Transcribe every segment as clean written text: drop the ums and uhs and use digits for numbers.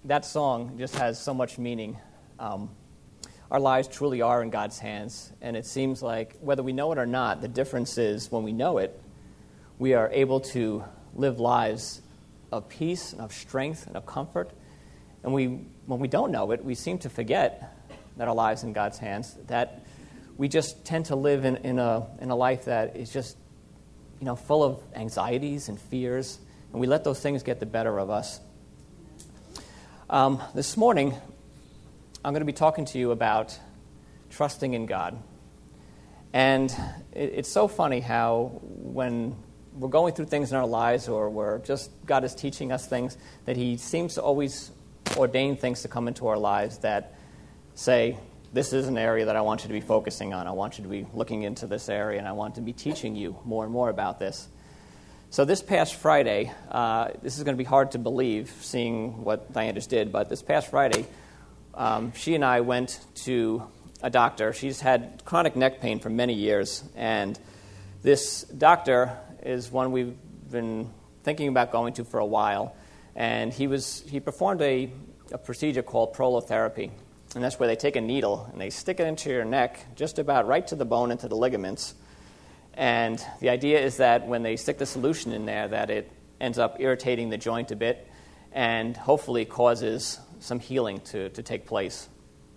that song just has so much meaning. Our lives truly are in God's hands, and it seems like whether we know it or not, the difference is when we know it, we are able to live lives of peace and of strength and of comfort. And when we don't know it, we seem to forget that our lives in God's hands, that we just tend to live in a life that is just, full of anxieties and fears, and we let those things get the better of us. This morning, I'm going to be talking to you about trusting in God. And it's so funny how when we're going through things in our lives or God is teaching us things, that he seems to always ordain things to come into our lives that say, this is an area that I want you to be focusing on. I want you to be looking into this area, and I want to be teaching you more and more about this. So this past Friday, this is going to be hard to believe, seeing what Diana just did, but this past Friday, she and I went to a doctor. She's had chronic neck pain for many years, and this doctor is one we've been thinking about going to for a while, and he performed a procedure called prolotherapy. And that's where they take a needle and they stick it into your neck, just about right to the bone, into the ligaments. And the idea is that when they stick the solution in there, that it ends up irritating the joint a bit and hopefully causes some healing to take place.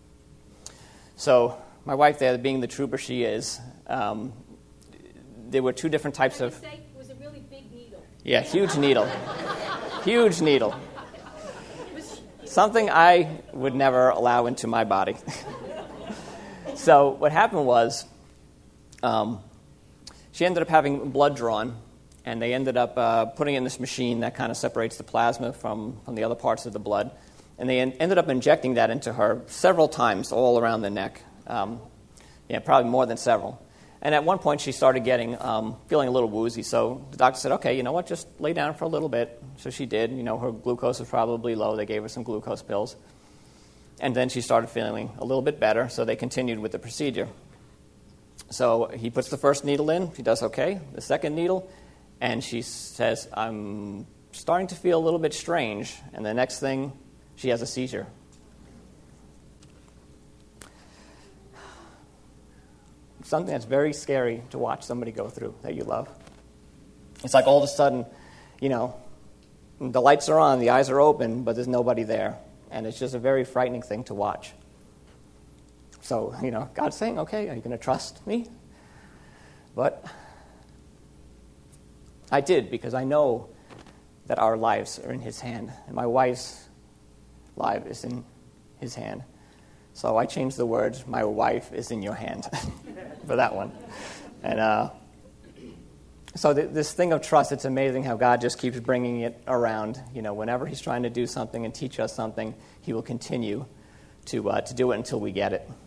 So my wife there, being the trooper she is, there were two different types of... It was a really big needle. Yeah, huge needle. Huge needle. Something I would never allow into my body. So what happened was she ended up having blood drawn, and they ended up putting it in this machine that kind of separates the plasma from the other parts of the blood. And they ended up injecting that into her several times all around the neck. Probably more than several. And at one point she started feeling a little woozy. So the doctor said, okay, you know what, just lay down for a little bit. So she did. Her glucose was probably low. They gave her some glucose pills. And then she started feeling a little bit better, so they continued with the procedure. So he puts the first needle in. She does okay. The second needle, and she says, I'm starting to feel a little bit strange. And the next thing, she has a seizure. Something that's very scary to watch somebody go through that you love. It's like all of a sudden, the lights are on, the eyes are open, but there's nobody there. And it's just a very frightening thing to watch. So, God's saying, okay, are you going to trust me? But I did, because I know that our lives are in his hand. And my wife's life is in his hand. So I changed the words, my wife is in your hand, for that one. And so this thing of trust, it's amazing how God just keeps bringing it around. Whenever he's trying to do something and teach us something, he will continue to do it until we get it.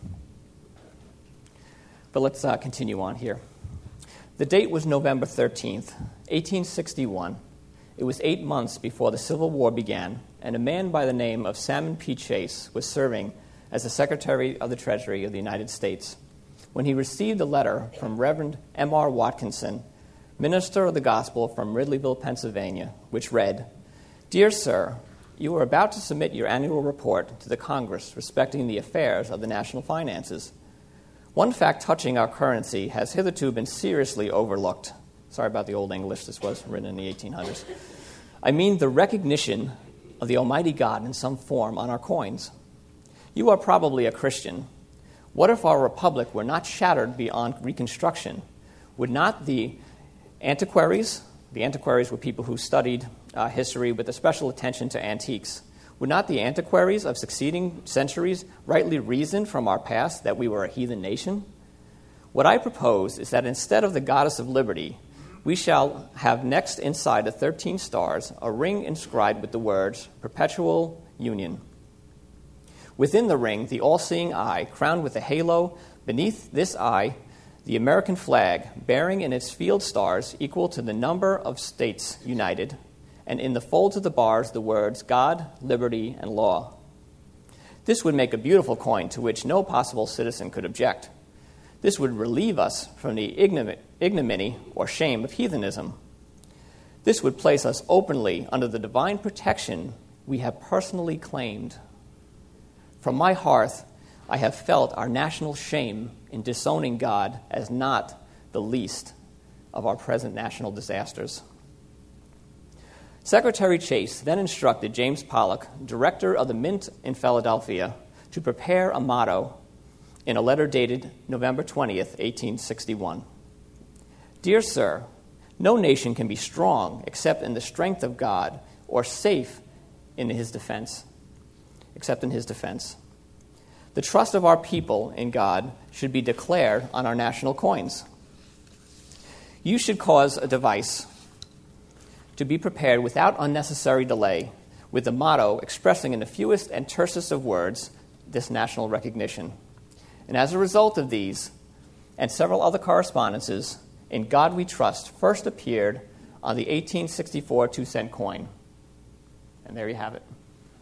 But let's continue on here. The date was November 13th, 1861. It was 8 months before the Civil War began, and a man by the name of Salmon P. Chase was serving as the Secretary of the Treasury of the United States when he received a letter from Reverend M.R. Watkinson, minister of the gospel from Ridleyville, Pennsylvania, which read, Dear Sir, you are about to submit your annual report to the Congress respecting the affairs of the national finances. One fact touching our currency has hitherto been seriously overlooked. Sorry about the old English. This was written in the 1800s. I mean the recognition of the Almighty God in some form on our coins. You are probably a Christian. What if our republic were not shattered beyond reconstruction? Would not the antiquaries were people who studied history with a special attention to antiques, would not the antiquaries of succeeding centuries rightly reason from our past that we were a heathen nation? What I propose is that instead of the goddess of liberty, we shall have next inside the 13 stars a ring inscribed with the words, Perpetual Union. Within the ring, the all-seeing eye, crowned with a halo, beneath this eye, the American flag, bearing in its field stars equal to the number of states united, and in the folds of the bars the words, God, liberty, and law. This would make a beautiful coin to which no possible citizen could object. This would relieve us from the ignominy or shame of heathenism. This would place us openly under the divine protection we have personally claimed. From my hearth, I have felt our national shame in disowning God as not the least of our present national disasters. Secretary Chase then instructed James Pollock, director of the Mint in Philadelphia, to prepare a motto in a letter dated November 20th, 1861. Dear Sir, no nation can be strong except in the strength of God, or safe in his defense, except in his defense. The trust of our people in God should be declared on our national coins. You should cause a device to be prepared without unnecessary delay, with the motto expressing in the fewest and tersest of words this national recognition. And as a result of these and several other correspondences, In God We Trust first appeared on the 1864 2-cent coin. And there you have it.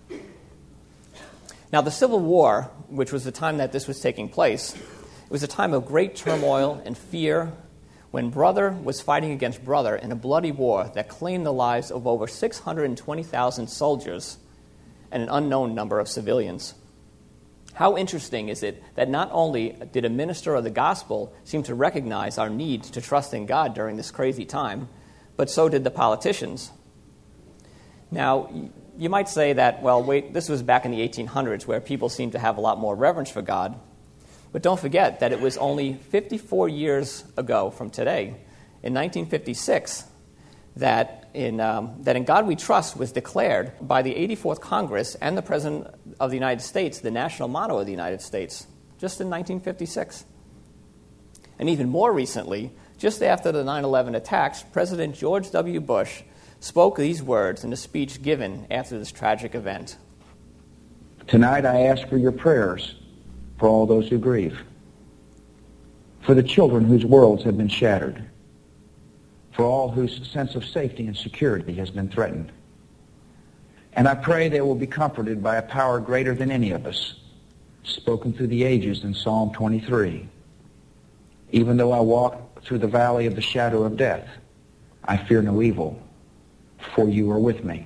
Now, the Civil War, which was the time that this was taking place, it was a time of great turmoil and fear when brother was fighting against brother in a bloody war that claimed the lives of over 620,000 soldiers and an unknown number of civilians. How interesting is it that not only did a minister of the gospel seem to recognize our need to trust in God during this crazy time, but so did the politicians. Now, you might say that, well, wait, this was back in the 1800s where people seemed to have a lot more reverence for God. But don't forget that it was only 54 years ago from today, in 1956, that in God We Trust was declared by the 84th Congress and the President of the United States the national motto of the United States, just in 1956. And even more recently, just after the 9/11 attacks, President George W. Bush spoke these words in a speech given after this tragic event. Tonight I ask for your prayers for all those who grieve, for the children whose worlds have been shattered, for all whose sense of safety and security has been threatened. And I pray they will be comforted by a power greater than any of us, spoken through the ages in Psalm 23. Even though I walk through the valley of the shadow of death, I fear no evil, for you are with me.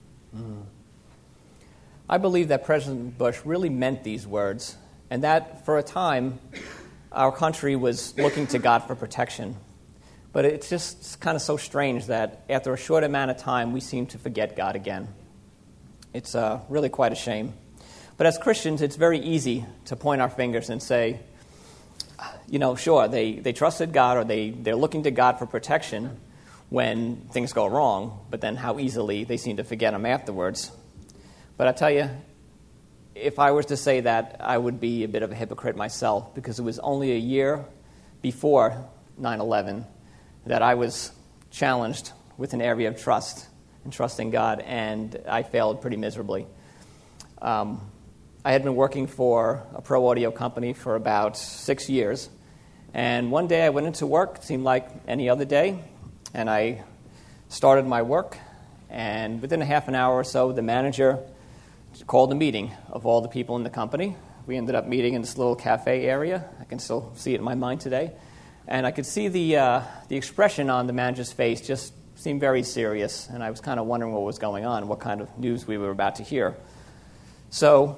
I believe that President Bush really meant these words, and that for a time our country was looking to God for protection. But it's just kind of so strange that after a short amount of time we seem to forget God again. It's really quite a shame. But as Christians, it's very easy to point our fingers and say, you know, sure, they trusted God, or they're looking to God for protection when things go wrong, but then how easily they seem to forget Him afterwards. But I tell you, if I was to say that, I would be a bit of a hypocrite myself, because it was only a year before 9/11 that I was challenged with an area of trust and trusting God, and I failed pretty miserably. I had been working for a pro audio company for about 6 years, and one day I went into work, it seemed like any other day, and I started my work, and within a half an hour or so, the manager called a meeting of all the people in the company. We ended up meeting in this little cafe area. I can still see it in my mind today. And I could see the expression on the manager's face just seemed very serious, and I was kind of wondering what was going on, what kind of news we were about to hear. So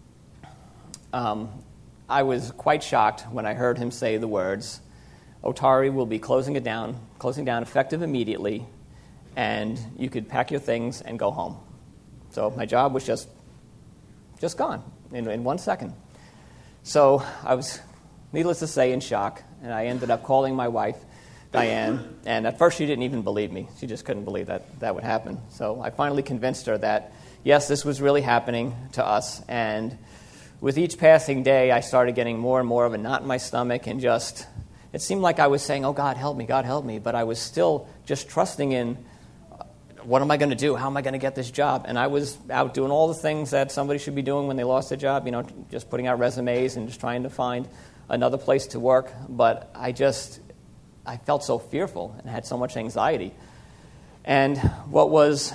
I was quite shocked when I heard him say the words, "Otari will be closing down effective immediately, and you could pack your things and go home." So my job was just gone in 1 second. So I was, needless to say, in shock, and I ended up calling my wife, Diane, and at first she didn't even believe me. She just couldn't believe that would happen. So I finally convinced her that, yes, this was really happening to us, and with each passing day, I started getting more and more of a knot in my stomach, and just, it seemed like I was saying, "Oh, God, help me," but I was still just trusting in, what am I going to do? How am I going to get this job? And I was out doing all the things that somebody should be doing when they lost their job, just putting out resumes and just trying to find another place to work. But I felt so fearful and had so much anxiety. And what was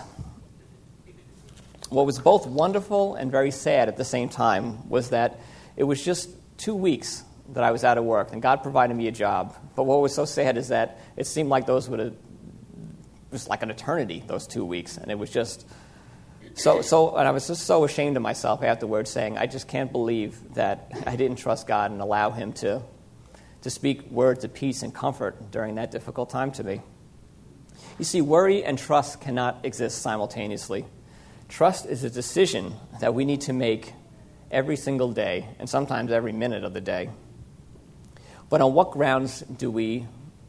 both wonderful and very sad at the same time was that it was just 2 weeks that I was out of work, and God provided me a job. But what was so sad is that it seemed like it was like an eternity, those 2 weeks, and it was just And I was just so ashamed of myself afterwards, saying, I just can't believe that I didn't trust God and allow him to speak words of peace and comfort during that difficult time to me. You see, worry and trust cannot exist simultaneously. Trust is a decision that we need to make every single day, and sometimes every minute of the day. But on what grounds do we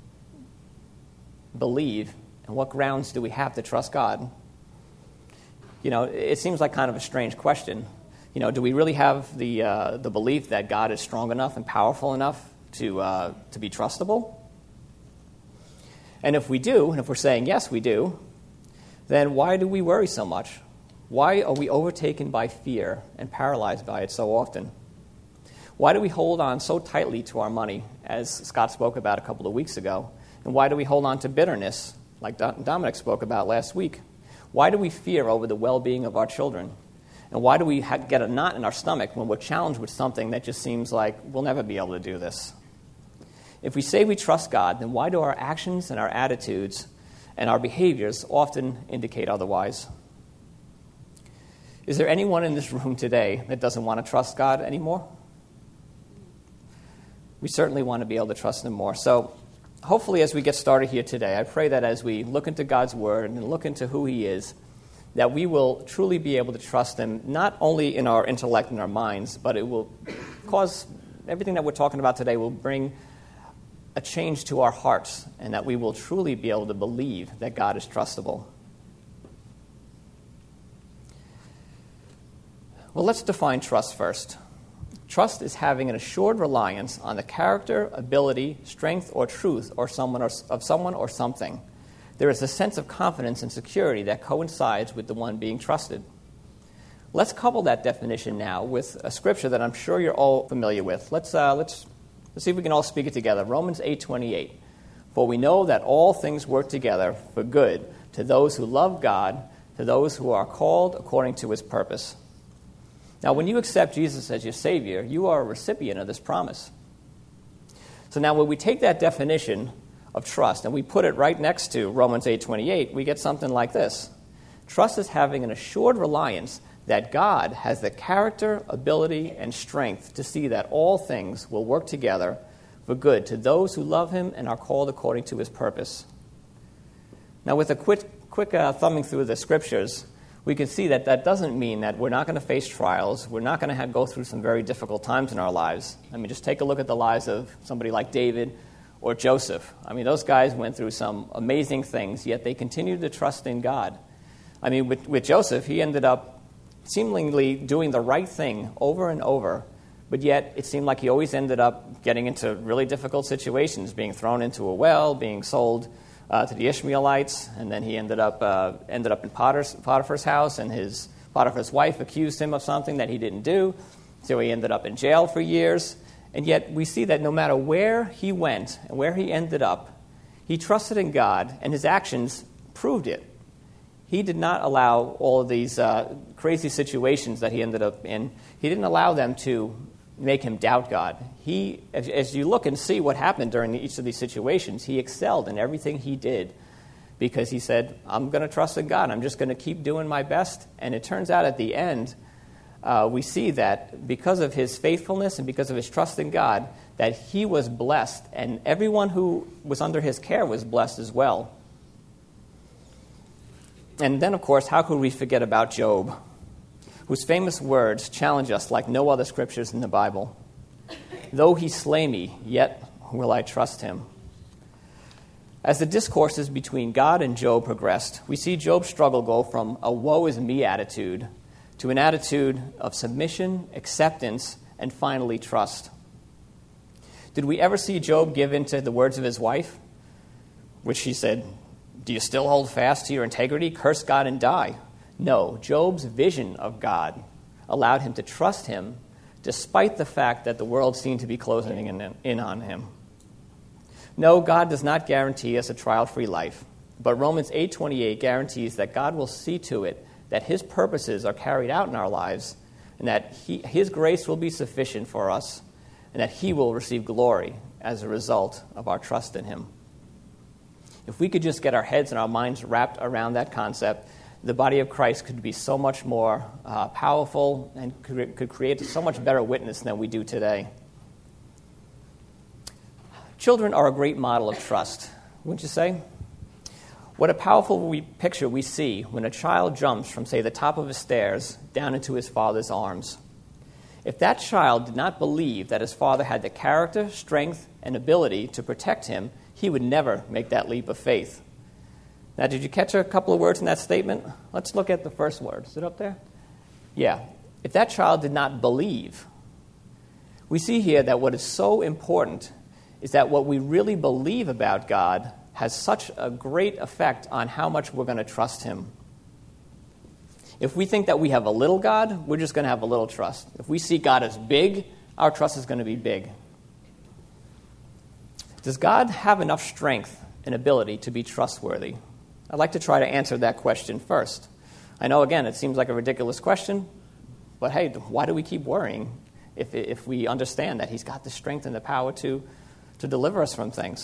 believe, and what grounds do we have to trust God? It seems like kind of a strange question. Do we really have the belief that God is strong enough and powerful enough to be trustable? And if we do, and if we're saying yes, we do, then why do we worry so much? Why are we overtaken by fear and paralyzed by it so often? Why do we hold on so tightly to our money, as Scott spoke about a couple of weeks ago? And why do we hold on to bitterness, like Dominic spoke about last week? Why do we fear over the well-being of our children? And why do we get a knot in our stomach when we're challenged with something that just seems like we'll never be able to do this? If we say we trust God, then why do our actions and our attitudes and our behaviors often indicate otherwise? Is there anyone in this room today that doesn't want to trust God anymore? We certainly want to be able to trust him more. So hopefully as we get started here today, I pray that as we look into God's word and look into who he is, that we will truly be able to trust him, not only in our intellect and our minds, but it will cause everything that we're talking about today will bring a change to our hearts, and that we will truly be able to believe that God is trustable. Well, let's define trust first. Trust is having an assured reliance on the character, ability, strength, or truth of someone or something. There is a sense of confidence and security that coincides with the one being trusted. Let's couple that definition now with a scripture that I'm sure you're all familiar with. Let's see if we can all speak it together. Romans 8:28. For we know that all things work together for good to those who love God, to those who are called according to his purpose. Now, when you accept Jesus as your Savior, you are a recipient of this promise. So now when we take that definition of trust and we put it right next to Romans 8:28, we get something like this. Trust is having an assured reliance that God has the character, ability, and strength to see that all things will work together for good to those who love him and are called according to his purpose. Now, with a quick thumbing through the scriptures, we can see that that doesn't mean that we're not going to face trials. We're not going to go through some very difficult times in our lives. I mean, just take a look at the lives of somebody like David or Joseph. I mean, those guys went through some amazing things, yet they continued to trust in God. I mean, with Joseph, he ended up seemingly doing the right thing over and over, but yet it seemed like he always ended up getting into really difficult situations, being thrown into a well, being sold to the Ishmaelites, and then he ended up in Potiphar's house, and Potiphar's wife accused him of something that he didn't do, so he ended up in jail for years. And yet we see that no matter where he went and where he ended up, he trusted in God, and his actions proved it. He did not allow all of these crazy situations that he ended up in, he didn't allow them to make him doubt God. He, as you look and see what happened during each of these situations, he excelled in everything he did because he said, I'm going to trust in God. I'm just going to keep doing my best. And it turns out at the end, we see that because of his faithfulness and because of his trust in God, that he was blessed, and everyone who was under his care was blessed as well. And then, of course, how could we forget about Job, whose famous words challenge us like no other scriptures in the Bible? Though he slay me, yet will I trust him. As the discourses between God and Job progressed, we see Job's struggle go from a woe is me attitude to an attitude of submission, acceptance, and finally trust. Did we ever see Job give in to the words of his wife, which she said, do you still hold fast to your integrity? Curse God and die. No, Job's vision of God allowed him to trust him despite the fact that the world seemed to be closing in on him. No, God does not guarantee us a trial-free life, but Romans 8:28 guarantees that God will see to it that his purposes are carried out in our lives and that his grace will be sufficient for us and that he will receive glory as a result of our trust in him. If we could just get our heads and our minds wrapped around that concept, the body of Christ could be so much more powerful and could create so much better witness than we do today. Children are a great model of trust, wouldn't you say? What a powerful picture we see when a child jumps from, say, the top of the stairs down into his father's arms. If that child did not believe that his father had the character, strength, and ability to protect him, he would never make that leap of faith. Now, did you catch a couple of words in that statement? Let's look at the first word. Is it up there? Yeah. If that child did not believe, we see here that what is so important is that what we really believe about God has such a great effect on how much we're going to trust him. If we think that we have a little God, we're just going to have a little trust. If we see God as big, our trust is going to be big. Does God have enough strength and ability to be trustworthy? I'd like to try to answer that question first. I know, again, it seems like a ridiculous question, but hey, why do we keep worrying if we understand that he's got the strength and the power to deliver us from things?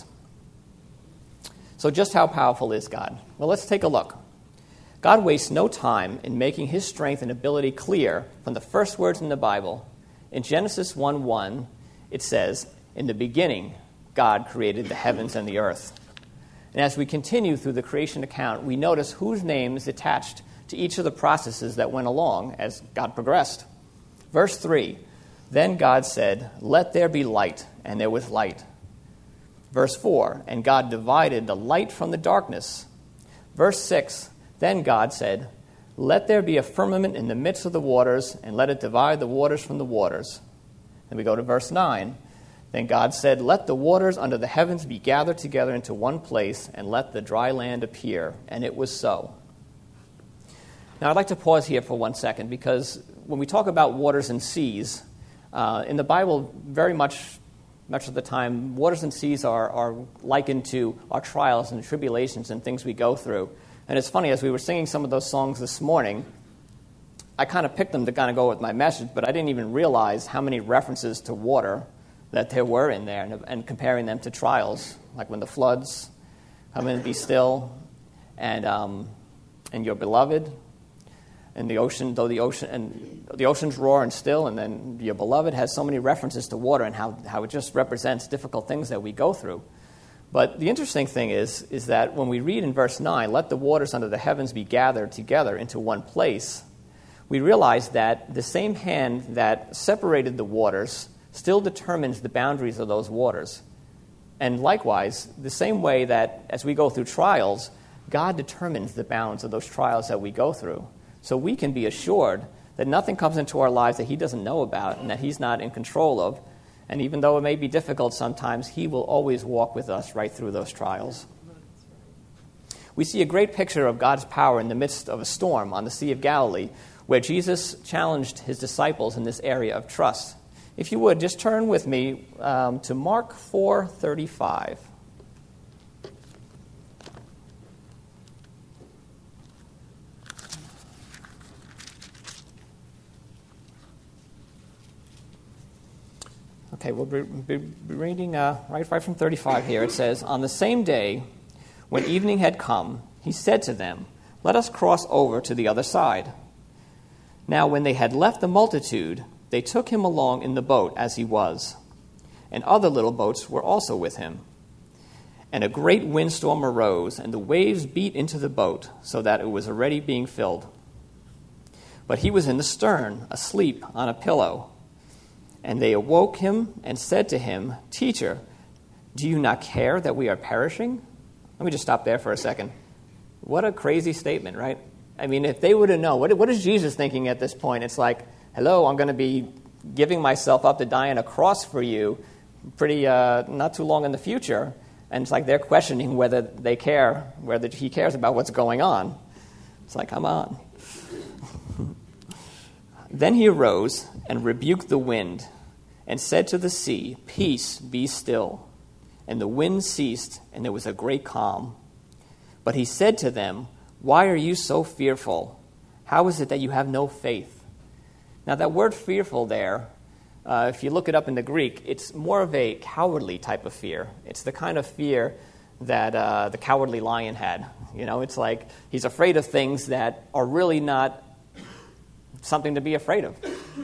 So just how powerful is God? Well, let's take a look. God wastes no time in making his strength and ability clear from the first words in the Bible. In Genesis 1:1, it says, "In the beginning, God created the heavens and the earth." And as we continue through the creation account, we notice whose name is attached to each of the processes that went along as God progressed. Verse 3, "Then God said, 'Let there be light,' and there was light." Verse 4, "And God divided the light from the darkness." Verse 6, "Then God said, 'Let there be a firmament in the midst of the waters, and let it divide the waters from the waters.'" Then we go to verse 9. "Then God said, 'Let the waters under the heavens be gathered together into one place, and let the dry land appear.' And it was so." Now I'd like to pause here for 1 second, because when we talk about waters and seas, in the Bible, very much of the time, waters and seas are likened to our trials and tribulations and things we go through. And it's funny, as we were singing some of those songs this morning, I kind of picked them to kind of go with my message, but I didn't even realize how many references to water that there were in there, and comparing them to trials, like when the floods come in, be still, and your beloved, and the ocean, though the oceans roar and still, and then your beloved has so many references to water and how it just represents difficult things that we go through. But the interesting thing is that when we read in verse 9, "Let the waters under the heavens be gathered together into one place," we realize that the same hand that separated the waters still determines the boundaries of those waters. And likewise, the same way that as we go through trials, God determines the bounds of those trials that we go through. So we can be assured that nothing comes into our lives that he doesn't know about and that he's not in control of. And even though it may be difficult sometimes, he will always walk with us right through those trials. We see a great picture of God's power in the midst of a storm on the Sea of Galilee, where Jesus challenged his disciples in this area of trust. If you would, just turn with me to Mark 4:35. Okay, we'll be reading right from 35 here. It says, "On the same day, when evening had come, he said to them, 'Let us cross over to the other side.' Now when they had left the multitude, they took him along in the boat as he was, and other little boats were also with him. And a great windstorm arose, and the waves beat into the boat, so that it was already being filled. But he was in the stern, asleep on a pillow. And they awoke him and said to him, 'Teacher, do you not care that we are perishing?'" Let me just stop there for a second. What a crazy statement, right? I mean, if they would have known, what is Jesus thinking at this point? It's like, hello, I'm going to be giving myself up to die on a cross for you pretty not too long in the future. And it's like they're questioning whether they care, whether he cares about what's going on. It's like, come on. Then he arose and rebuked the wind and said to the sea, "Peace, be still." And the wind ceased, and there was a great calm. But he said to them, "Why are you so fearful? How is it that you have no faith?" Now that word fearful there, if you look it up in the Greek, it's more of a cowardly type of fear. It's the kind of fear that the cowardly lion had. It's like he's afraid of things that are really not something to be afraid of.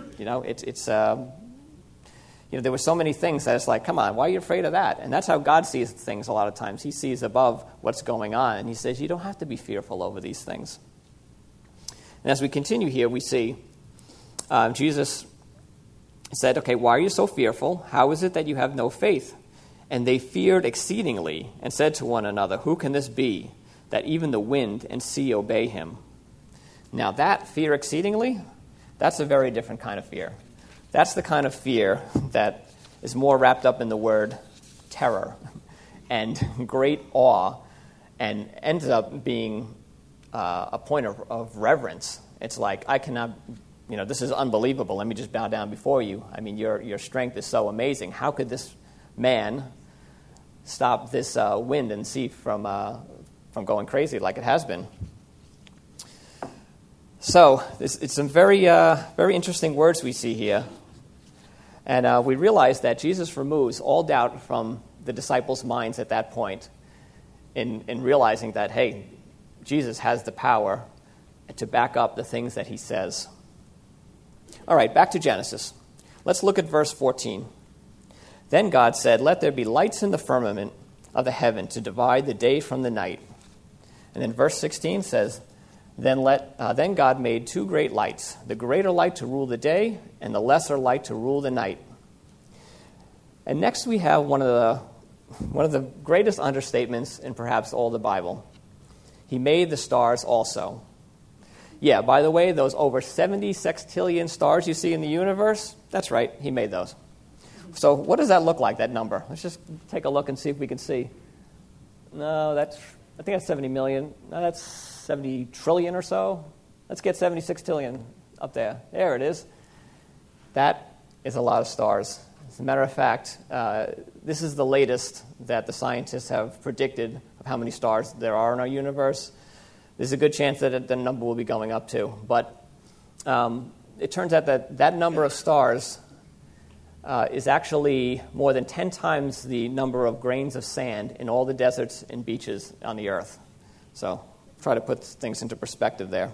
There were so many things that it's like, come on, why are you afraid of that? And that's how God sees things a lot of times. He sees above what's going on, and he says, you don't have to be fearful over these things. And as we continue here, we see Jesus said, okay, why are you so fearful? How is it that you have no faith? And they feared exceedingly and said to one another, who can this be, that even the wind and sea obey him? Now that fear exceedingly, that's a very different kind of fear. That's the kind of fear that is more wrapped up in the word terror and great awe, and ends up being a point of reverence. It's like, I cannot, this is unbelievable. Let me just bow down before you. I mean, your strength is so amazing. How could this man stop this wind and sea from going crazy like it has been? So it's some very interesting words we see here. And we realize that Jesus removes all doubt from the disciples' minds at that point in realizing that, hey, Jesus has the power to back up the things that he says. All right, back to Genesis. Let's look at verse 14. Then God said, let there be lights in the firmament of the heaven to divide the day from the night. And then verse 16 says, Then God made two great lights, the greater light to rule the day and the lesser light to rule the night. And next we have one of the greatest understatements in perhaps all the Bible. He made the stars also. Yeah, by the way, those over 70 sextillion stars you see in the universe, that's right, he made those. So what does that look like, that number? Let's just take a look and see if we can see. No, I think that's 70 million. No, that's 70 trillion or so. Let's get 70 sextillion up there. There it is. That is a lot of stars. As a matter of fact, this is the latest that the scientists have predicted of how many stars there are in our universe. There's a good chance that the number will be going up too. But it turns out that number of stars is actually more than 10 times the number of grains of sand in all the deserts and beaches on the earth. So try to put things into perspective there.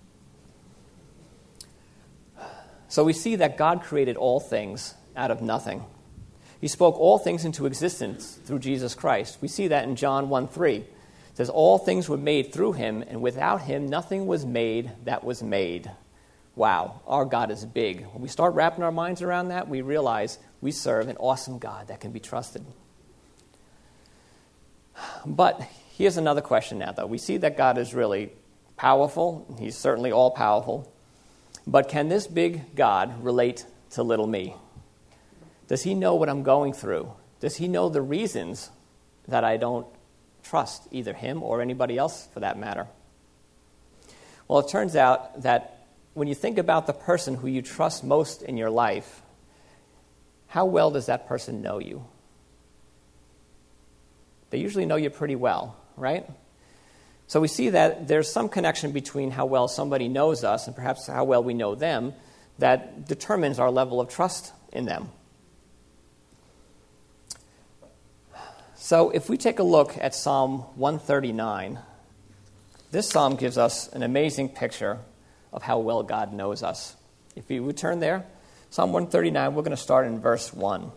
So we see that God created all things out of nothing. He spoke all things into existence through Jesus Christ. We see that in John 1:3. It says, all things were made through him, and without him nothing was made that was made. Wow, our God is big. When we start wrapping our minds around that, we realize we serve an awesome God that can be trusted. But here's another question now, though. We see that God is really powerful. He's certainly all-powerful. But can this big God relate to little me? Does he know what I'm going through? Does he know the reasons that I don't trust either him or anybody else for that matter? Well, it turns out that when you think about the person who you trust most in your life, how well does that person know you? They usually know you pretty well, right? So we see that there's some connection between how well somebody knows us and perhaps how well we know them that determines our level of trust in them. So if we take a look at Psalm 139, this psalm gives us an amazing picture of how well God knows us. If you would turn there, Psalm 139, we're going to start in verse 1.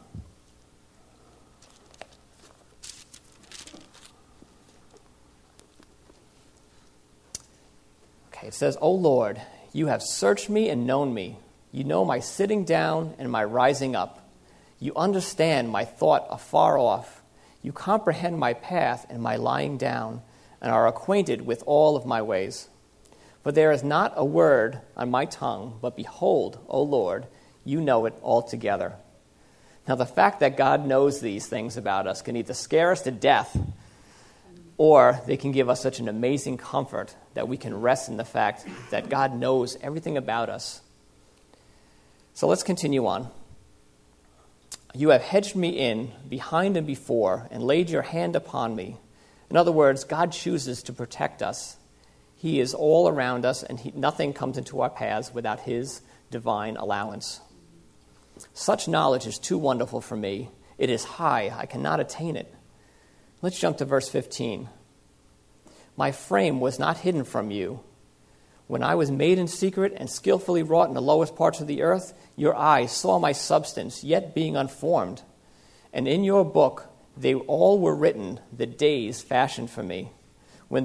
Okay, it says, O Lord, you have searched me and known me. You know my sitting down and my rising up. You understand my thought afar off. You comprehend my path and my lying down, and are acquainted with all of my ways. For there is not a word on my tongue, but behold, O Lord, you know it altogether. Now the fact that God knows these things about us can either scare us to death, or they can give us such an amazing comfort that we can rest in the fact that God knows everything about us. So let's continue on. You have hedged me in, behind and before, and laid your hand upon me. In other words, God chooses to protect us. He is all around us, and nothing comes into our paths without his divine allowance. Such knowledge is too wonderful for me. It is high. I cannot attain it. Let's jump to verse 15. My frame was not hidden from you. When I was made in secret and skillfully wrought in the lowest parts of the earth, your eyes saw my substance, yet being unformed. And in your book they all were written, the days fashioned for me, when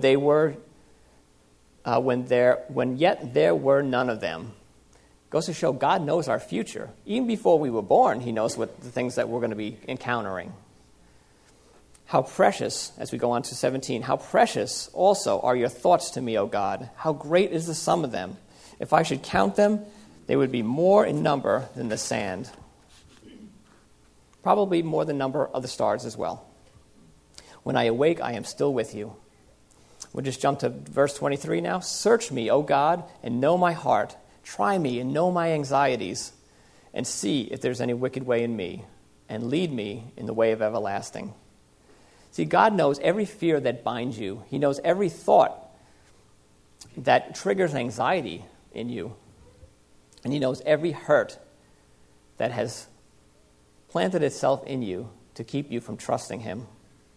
yet there were none of them. Goes to show God knows our future. Even before we were born, he knows what the things that we're going to be encountering. How precious, as we go on to 17, how precious also are your thoughts to me, O God. How great is the sum of them. If I should count them, they would be more in number than the sand. Probably more than the number of the stars as well. When I awake, I am still with you. We'll just jump to verse 23 now. Search me, O God, and know my heart. Try me and know my anxieties, and see if there's any wicked way in me, and lead me in the way of everlasting. See, God knows every fear that binds you. He knows every thought that triggers anxiety in you. And he knows every hurt that has planted itself in you to keep you from trusting him.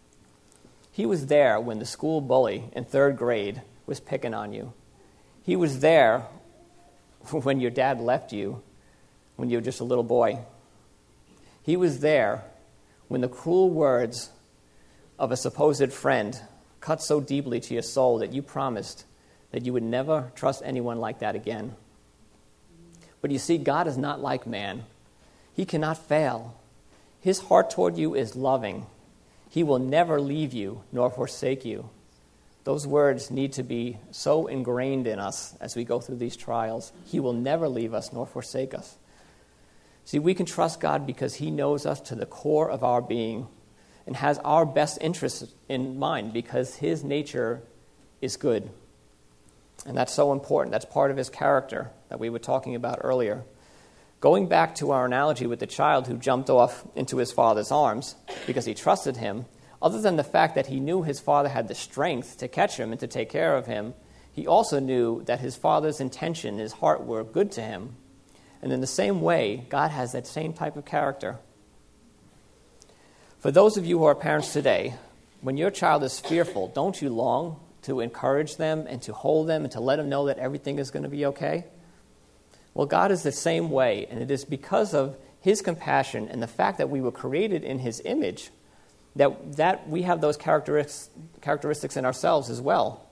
He was there when the school bully in 3rd grade was picking on you. He was there when your dad left you when you were just a little boy. He was there when the cruel words of a supposed friend cut so deeply to your soul that you promised that you would never trust anyone like that again. But you see, God is not like man. He cannot fail. His heart toward you is loving. He will never leave you nor forsake you. Those words need to be so ingrained in us as we go through these trials. He will never leave us nor forsake us. See, we can trust God because he knows us to the core of our being and has our best interests in mind because his nature is good. And that's so important. That's part of his character that we were talking about earlier. Going back to our analogy with the child who jumped off into his father's arms because he trusted him, other than the fact that he knew his father had the strength to catch him and to take care of him, he also knew that his father's intention, his heart were good to him. And in the same way, God has that same type of character. For those of you who are parents today, when your child is fearful, don't you long to encourage them and to hold them and to let them know that everything is going to be okay? Well, God is the same way, and it is because of his compassion and the fact that we were created in his image that we have those characteristics in ourselves as well.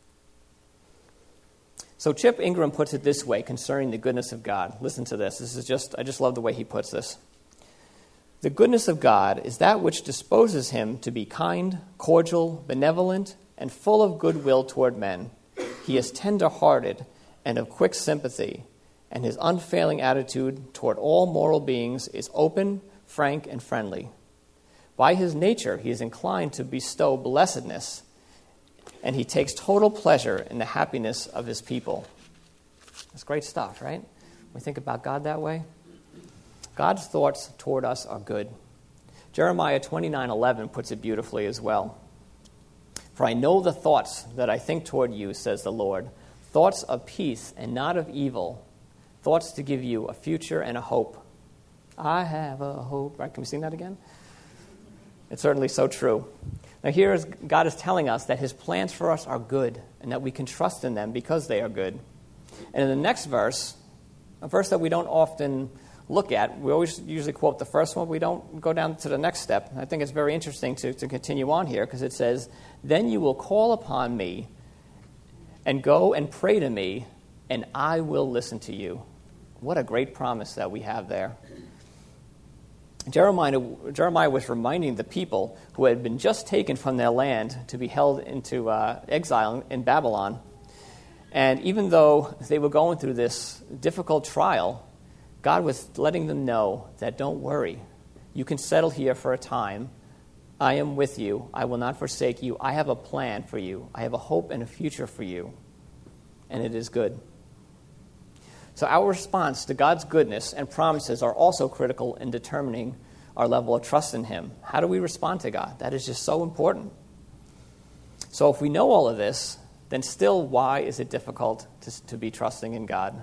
So Chip Ingram puts it this way concerning the goodness of God. Listen to this. I just love the way he puts this. The goodness of God is that which disposes him to be kind, cordial, benevolent, and full of goodwill toward men. He is tender-hearted and of quick sympathy, and his unfailing attitude toward all moral beings is open, frank, and friendly. By his nature, he is inclined to bestow blessedness, and he takes total pleasure in the happiness of his people. That's great stuff, right? We think about God that way. God's thoughts toward us are good. Jeremiah 29:11 puts it beautifully as well. For I know the thoughts that I think toward you, says the Lord, thoughts of peace and not of evil, thoughts to give you a future and a hope. I have a hope. Right? Can we sing that again? It's certainly so true. Now here God is telling us that his plans for us are good and that we can trust in them because they are good. And in the next verse, a verse that we don't often look at, we always usually quote the first one, we don't go down to the next step. I think it's very interesting to continue on here because it says, then you will call upon me and go and pray to me, and I will listen to you. What a great promise that we have there. Jeremiah was reminding the people who had been just taken from their land to be held into exile in Babylon. And even though they were going through this difficult trial, God was letting them know that don't worry. You can settle here for a time. I am with you. I will not forsake you. I have a plan for you. I have a hope and a future for you. And it is good. So our response to God's goodness and promises are also critical in determining our level of trust in him. How do we respond to God? That is just so important. So if we know all of this, then still why is it difficult to be trusting in God?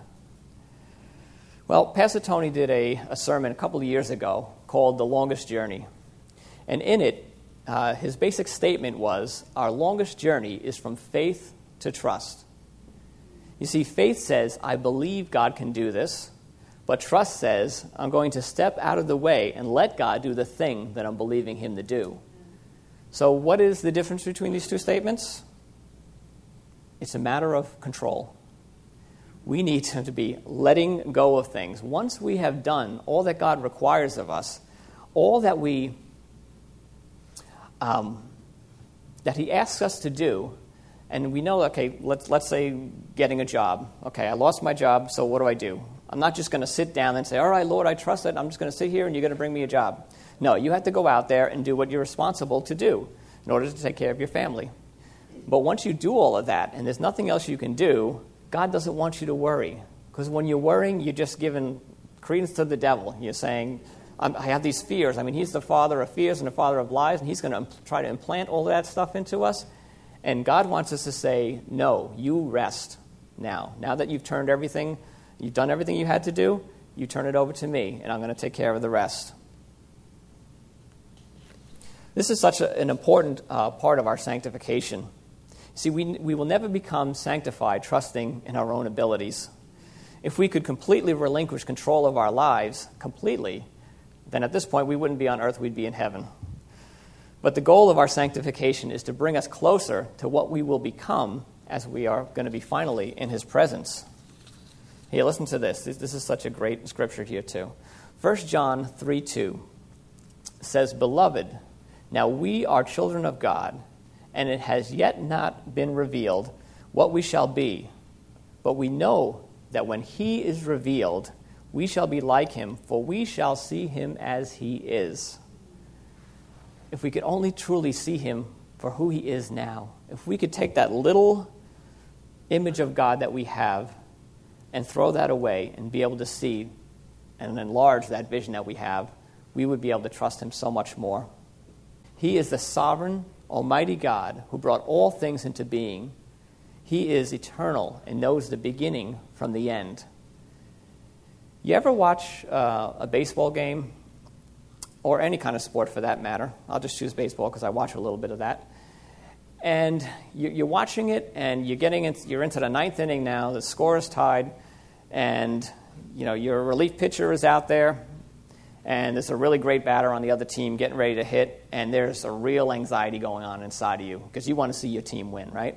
Well, Pastor Tony did a sermon a couple of years ago called The Longest Journey. And in it, his basic statement was, our longest journey is from faith to trust. You see, faith says, I believe God can do this, but trust says, I'm going to step out of the way and let God do the thing that I'm believing him to do. So what is the difference between these two statements? It's a matter of control. We need to be letting go of things. Once we have done all that God requires of us, all that that he asks us to do, and we know, okay, let's say getting a job. Okay, I lost my job, so what do? I'm not just going to sit down and say, all right, Lord, I trust it. I'm just going to sit here and you're going to bring me a job. No, you have to go out there and do what you're responsible to do in order to take care of your family. But once you do all of that and there's nothing else you can do, God doesn't want you to worry. Because when you're worrying, you're just giving credence to the devil. You're saying, I have these fears. I mean, he's the father of fears and the father of lies, and he's going to try to implant all that stuff into us. And God wants us to say, no, you rest now. Now that you've done everything you had to do, you turn it over to me, and I'm going to take care of the rest. This is such an important part of our sanctification. See, we will never become sanctified trusting in our own abilities. If we could completely relinquish control of our lives, completely, then at this point we wouldn't be on earth, we'd be in heaven. But the goal of our sanctification is to bring us closer to what we will become as we are going to be finally in his presence. Here, listen to this. This is such a great scripture here too. 1 John 3:2 says, Beloved, now we are children of God, and it has yet not been revealed what we shall be. But we know that when he is revealed, we shall be like him, for we shall see him as he is. If we could only truly see him for who he is now, if we could take that little image of God that we have and throw that away and be able to see and enlarge that vision that we have, we would be able to trust him so much more. He is the sovereign, almighty God who brought all things into being. He is eternal and knows the beginning from the end. You ever watch a baseball game? Or any kind of sport for that matter. I'll just choose baseball because I watch a little bit of that. And you're watching it, and you're into the ninth inning now. The score is tied, and your relief pitcher is out there, and there's a really great batter on the other team getting ready to hit, and there's a real anxiety going on inside of you because you want to see your team win, right?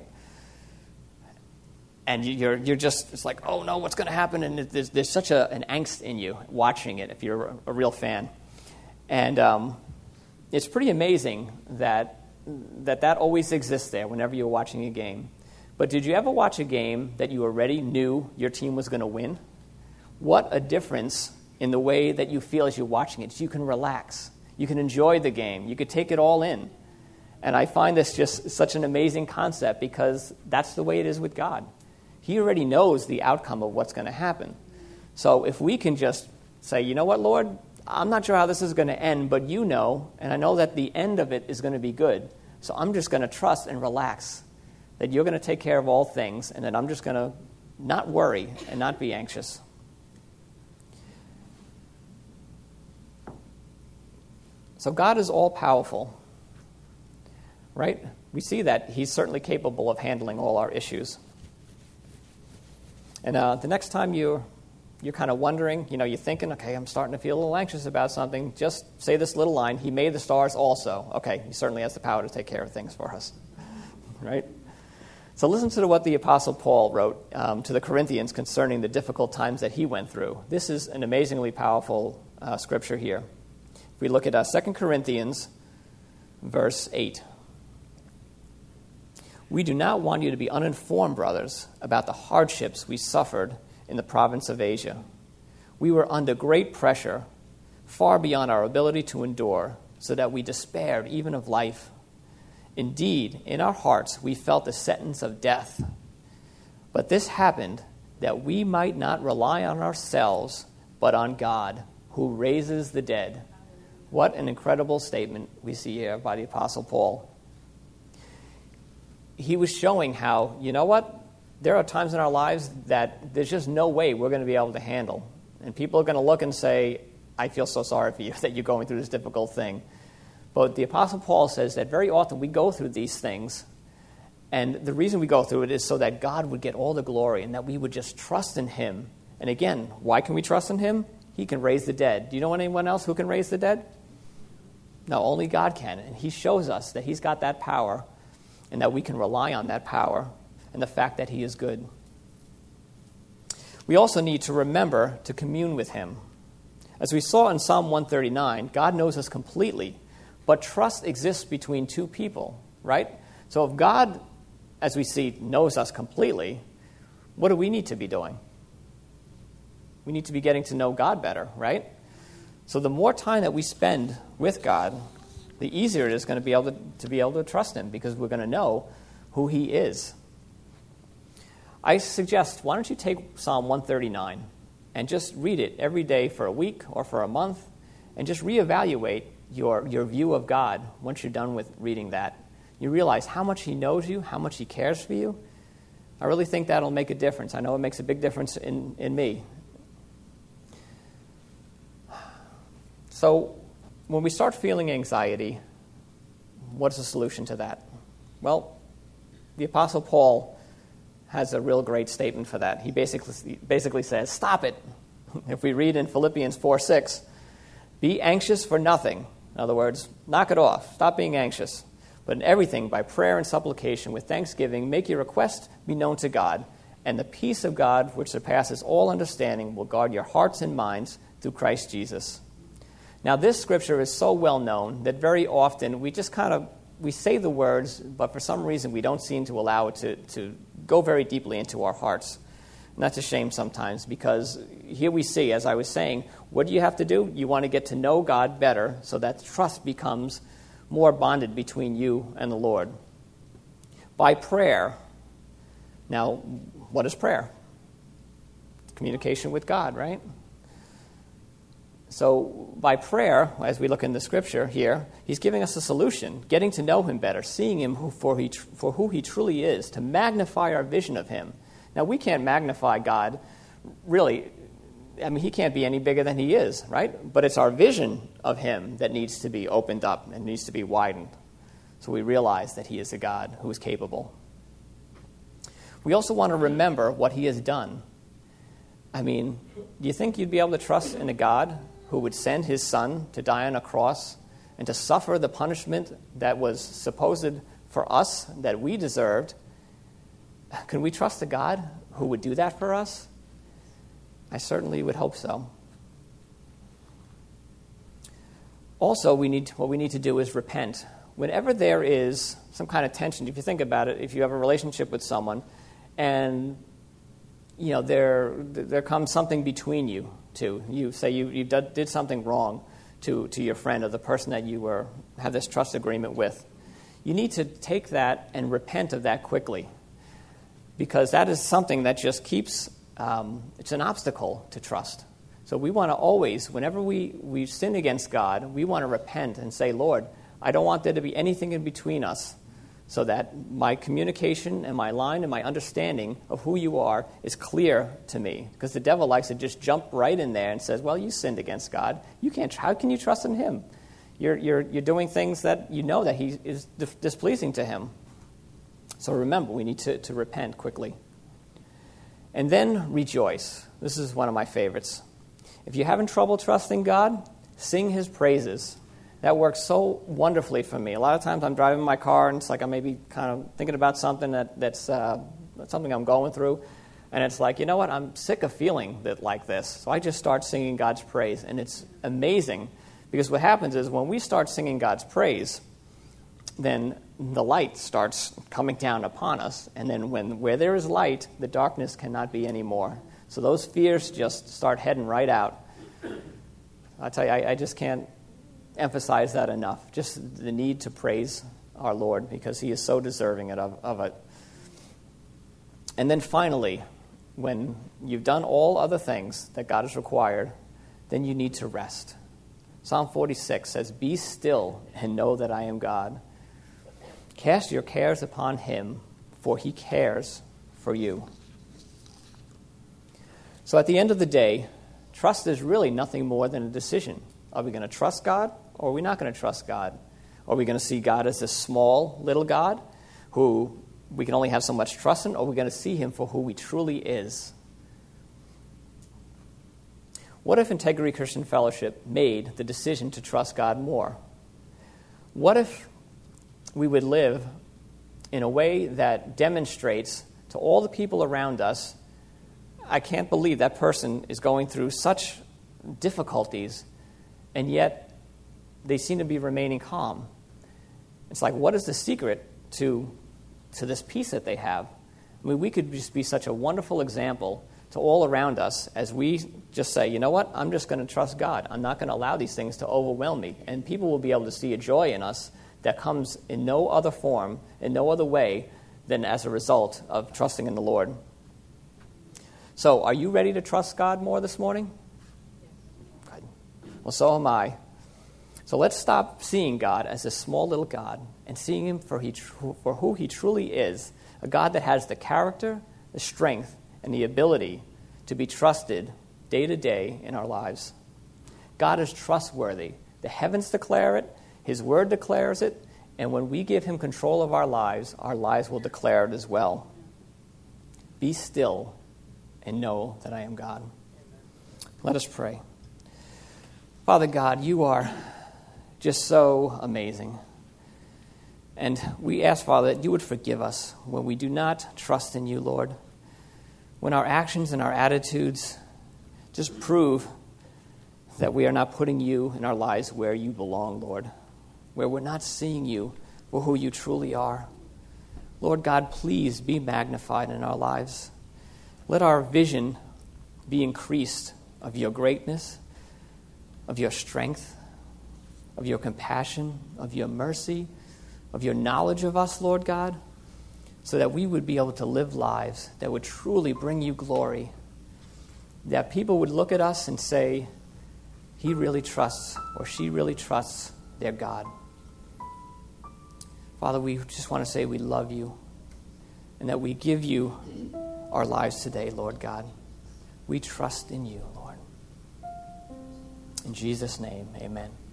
And you're just, it's like, oh no, what's going to happen? And there's such an angst in you watching it if you're a real fan. And it's pretty amazing that always exists there whenever you're watching a game. But did you ever watch a game that you already knew your team was going to win? What a difference in the way that you feel as you're watching it. You can relax. You can enjoy the game. You could take it all in. And I find this just such an amazing concept because that's the way it is with God. He already knows the outcome of what's going to happen. So if we can just say, you know what, Lord? I'm not sure how this is going to end, but you know, and I know that the end of it is going to be good. So I'm just going to trust and relax that you're going to take care of all things, and that I'm just going to not worry and not be anxious. So God is all-powerful, right? We see that he's certainly capable of handling all our issues. And the next time you're kind of wondering, you're thinking, okay, I'm starting to feel a little anxious about something, just say this little line, he made the stars also. Okay, he certainly has the power to take care of things for us, right? So listen to what the Apostle Paul wrote to the Corinthians concerning the difficult times that he went through. This is an amazingly powerful scripture here. If we look at 2 Corinthians, verse 8. We do not want you to be uninformed, brothers, about the hardships we suffered in the province of Asia. We were under great pressure, far beyond our ability to endure, so that we despaired even of life. Indeed, in our hearts we felt the sentence of death. But this happened that we might not rely on ourselves, but on God, who raises the dead. What an incredible statement we see here by the Apostle Paul. He was showing how, you know what? There are times in our lives that there's just no way we're going to be able to handle. And people are going to look and say, I feel so sorry for you that you're going through this difficult thing. But the Apostle Paul says that very often we go through these things, and the reason we go through it is so that God would get all the glory and that we would just trust in him. And again, why can we trust in him? He can raise the dead. Do you know anyone else who can raise the dead? No, only God can. And he shows us that he's got that power and that we can rely on that power and the fact that he is good. We also need to remember to commune with him. As we saw in Psalm 139, God knows us completely, but trust exists between two people, right? So if God, as we see, knows us completely, what do we need to be doing? We need to be getting to know God better, right? So the more time that we spend with God, the easier it is going to be able to trust him, because we're going to know who he is. I suggest, why don't you take Psalm 139 and just read it every day for a week or for a month, and just reevaluate your view of God once you're done with reading that. You realize how much he knows you, how much he cares for you. I really think that'll make a difference. I know it makes a big difference in me. So when we start feeling anxiety, what's the solution to that? Well, the Apostle Paul has a real great statement for that. He basically says, stop it. If we read in Philippians 4:6, be anxious for nothing. In other words, knock it off. Stop being anxious. But in everything, by prayer and supplication, with thanksgiving, make your request be known to God, and the peace of God, which surpasses all understanding, will guard your hearts and minds through Christ Jesus. Now, this scripture is so well known that very often we just we say the words, but for some reason we don't seem to allow it to go very deeply into our hearts. And that's a shame sometimes, because here we see, as I was saying, what do you have to do? You want to get to know God better so that trust becomes more bonded between you and the Lord. By prayer. Now, what is prayer? Communication with God, right? So by prayer, as we look in the scripture here, he's giving us a solution, getting to know him better, seeing him for who he truly is, to magnify our vision of him. Now, we can't magnify God, really. I mean, he can't be any bigger than he is, right? But it's our vision of him that needs to be opened up and needs to be widened, so we realize that he is a God who is capable. We also want to remember what he has done. I mean, do you think you'd be able to trust in a God who would send his son to die on a cross and to suffer the punishment that was supposed for us, that we deserved? Can we trust a God who would do that for us? I certainly would hope so. Also, what we need to do is repent. Whenever there is some kind of tension, if you think about it, if you have a relationship with someone and there comes something between you two. You say you did something wrong to your friend or the person that you have this trust agreement with. You need to take that and repent of that quickly, because that is something that just keeps, it's an obstacle to trust. So we want to always, whenever we sin against God, we want to repent and say, Lord, I don't want there to be anything in between us, so that my communication and my line and my understanding of who you are is clear to me. Because the devil likes to just jump right in there and says, well, you sinned against God. How can you trust in him? You're doing things that you know that he is displeasing to him. So remember, we need to repent quickly. And then rejoice. This is one of my favorites. If you're having trouble trusting God, sing his praises. That works so wonderfully for me. A lot of times I'm driving my car and it's like I may be kind of thinking about something that's something I'm going through. And it's like, you know what, I'm sick of feeling like this. So I just start singing God's praise. And it's amazing, because what happens is when we start singing God's praise, then the light starts coming down upon us. And then where there is light, the darkness cannot be anymore. So those fears just start heading right out. I'll tell you, I just can't emphasize that enough. Just the need to praise our Lord, because he is so deserving of it. And then finally, when you've done all other things that God has required, then you need to rest. Psalm 46 says, be still and know that I am God. Cast your cares upon him, for he cares for you. So at the end of the day, trust is really nothing more than a decision. Are we going to trust God, or are we not going to trust God? Are we going to see God as this small little God who we can only have so much trust in, or are we going to see him for who he truly is? What if Integrity Christian Fellowship made the decision to trust God more? What if we would live in a way that demonstrates to all the people around us, I can't believe that person is going through such difficulties, and yet they seem to be remaining calm. It's like, what is the secret to this peace that they have? I mean, we could just be such a wonderful example to all around us as we just say, you know what, I'm just going to trust God. I'm not going to allow these things to overwhelm me. And people will be able to see a joy in us that comes in no other form, in no other way than as a result of trusting in the Lord. So, are you ready to trust God more this morning? Good. Well, so am I. So let's stop seeing God as a small little God and seeing him for who he truly is, a God that has the character, the strength, and the ability to be trusted day to day in our lives. God is trustworthy. The heavens declare it, his word declares it, and when we give him control of our lives will declare it as well. Be still and know that I am God. Let us pray. Father God, you are just so amazing. And we ask, Father, that you would forgive us when we do not trust in you, Lord. When our actions and our attitudes just prove that we are not putting you in our lives where you belong, Lord. Where we're not seeing you for who you truly are. Lord God, please be magnified in our lives. Let our vision be increased of your greatness, of your strength, of your compassion, of your mercy, of your knowledge of us, Lord God, so that we would be able to live lives that would truly bring you glory, that people would look at us and say, he really trusts or she really trusts their God. Father, we just want to say we love you and that we give you our lives today, Lord God. We trust in you, Lord. In Jesus' name, amen.